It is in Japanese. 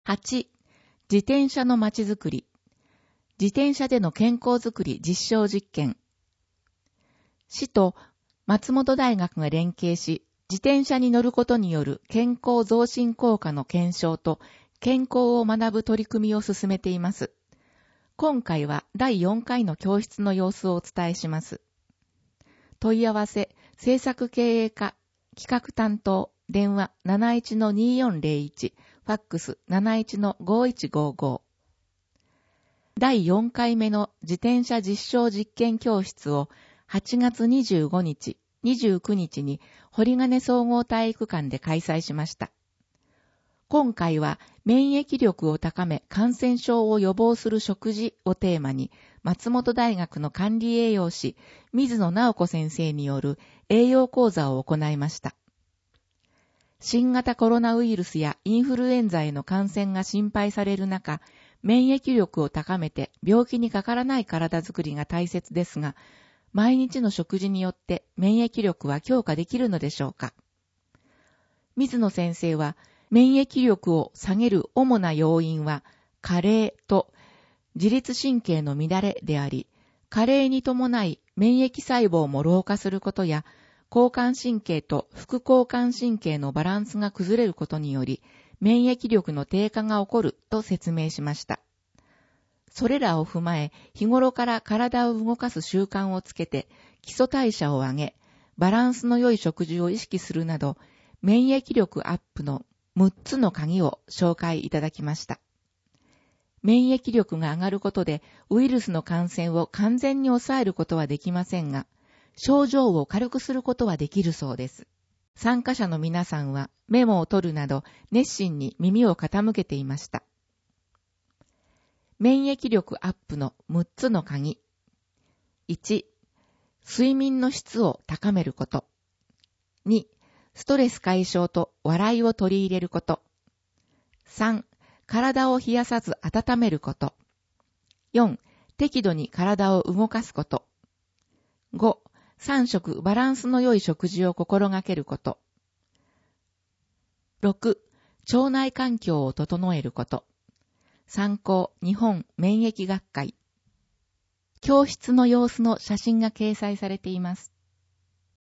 8、自転車のまちづくり。自転車での健康づくり実証実験。市と松本大学が連携し、自転車に乗ることによる健康増進効果の検証と健康を学ぶ取り組みを進めています。今回は第4回の教室の様子をお伝えします。問い合わせ、制作経営課、企画担当、電話 71-2401、ファックス 71-5155。第4回目の自転車実証実験教室を8月25日、29日に堀金総合体育館で開催しました。今回は免疫力を高め感染症を予防する食事をテーマに松本大学の管理栄養士水野直子先生による栄養講座を行いました。新型コロナウイルスやインフルエンザへの感染が心配される中、免疫力を高めて病気にかからない体づくりが大切ですが、毎日の食事によって免疫力は強化できるのでしょうか。水野先生は、免疫力を下げる主な要因は、加齢と自律神経の乱れであり、加齢に伴い免疫細胞も老化することや、交感神経と副交感神経のバランスが崩れることにより、免疫力の低下が起こると説明しました。それらを踏まえ、日頃から体を動かす習慣をつけて、基礎代謝を上げ、バランスの良い食事を意識するなど、免疫力アップの6つの鍵を紹介いただきました。免疫力が上がることで、ウイルスの感染を完全に抑えることはできませんが、症状を軽くすることはできるそうです。参加者の皆さんはメモを取るなど熱心に耳を傾けていました。免疫力アップの6つの鍵。1、睡眠の質を高めること。2、ストレス解消と笑いを取り入れること。3、体を冷やさず温めること。4、適度に体を動かすこと。5、3食バランスの良い食事を心がけること。6、腸内環境を整えること。参考、日本免疫学会。教室の様子の写真が掲載されています。